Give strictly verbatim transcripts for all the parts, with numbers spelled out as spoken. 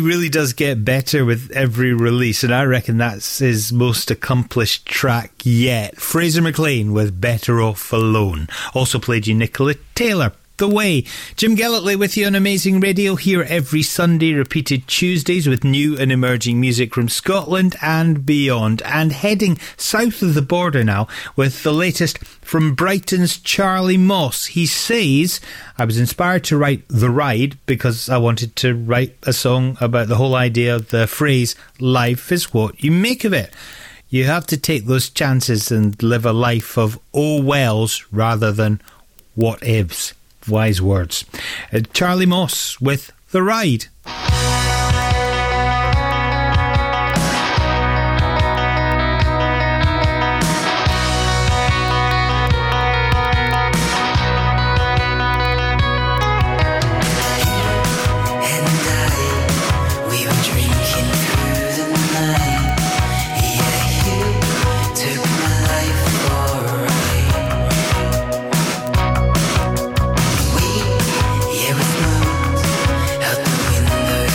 really does get better with every release, and I reckon that's his most accomplished track yet. Fraser McLean with Better Off Alone. Also played you Nicola Taylor, The Way. Jim Gellertley with you on Amazing Radio, here every Sunday, repeated Tuesdays with new and emerging music from Scotland and beyond. And heading south of the border now with the latest from Brighton's Charlie Moss. He says, I was inspired to write The Ride because I wanted to write a song about the whole idea of the phrase, life is what you make of it. You have to take those chances and live a life of oh wells rather than what ifs. Wise words. Uh, Charlie Moss with The Ride. Out the window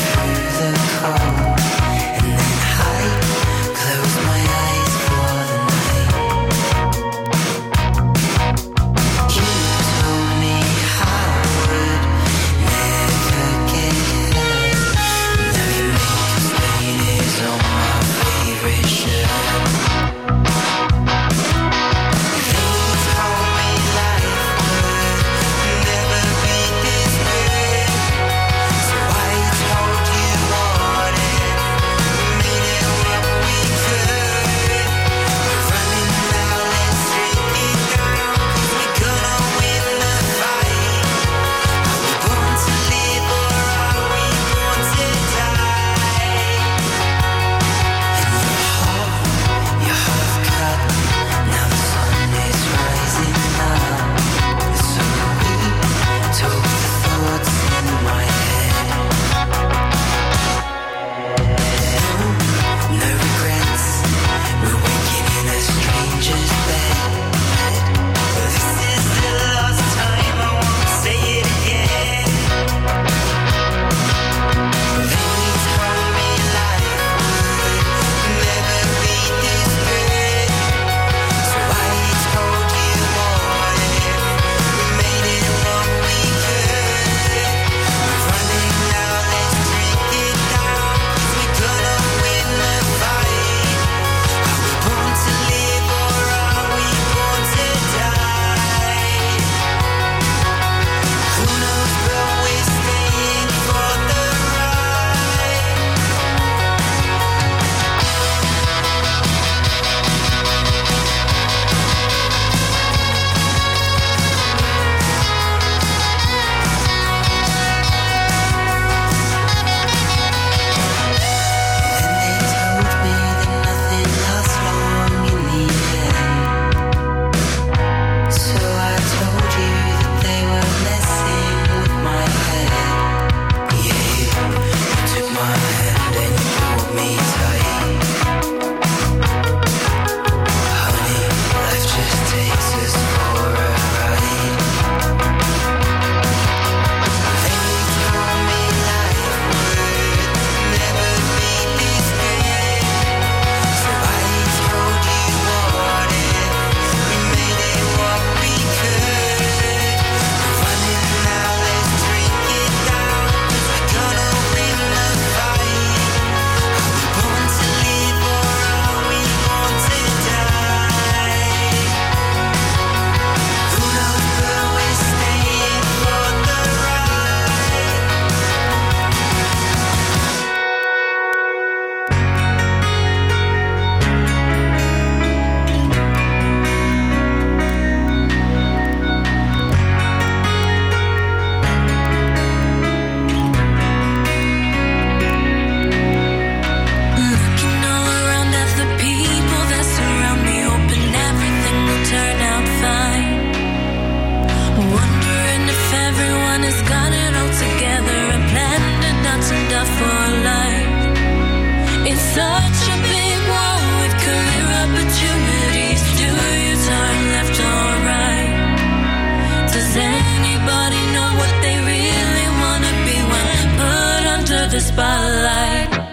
spotlight.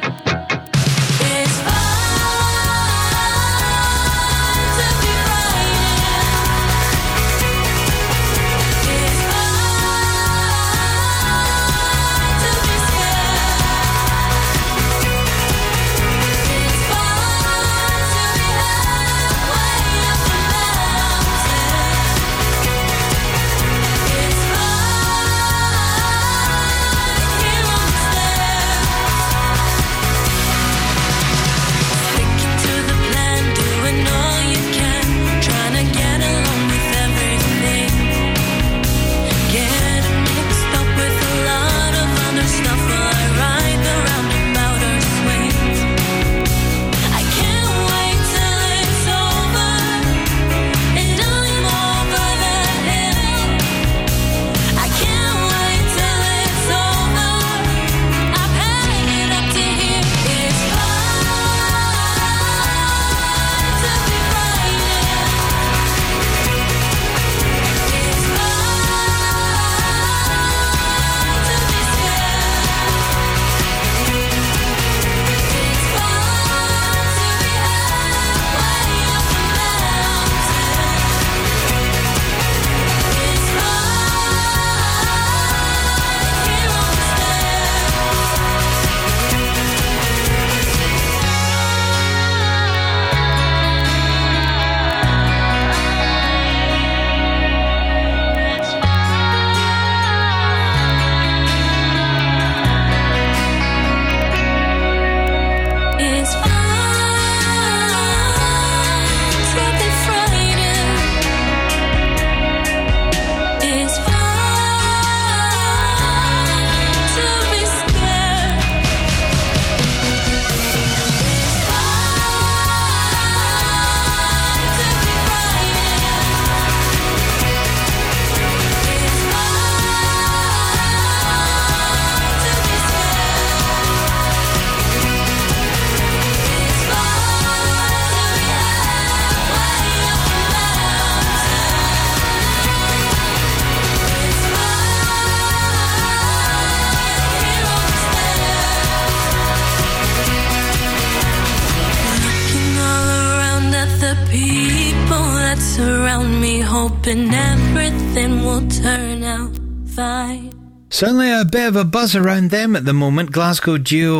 Hoping everything will turn out fine. Certainly a bit of a buzz around them at the moment. Glasgow duo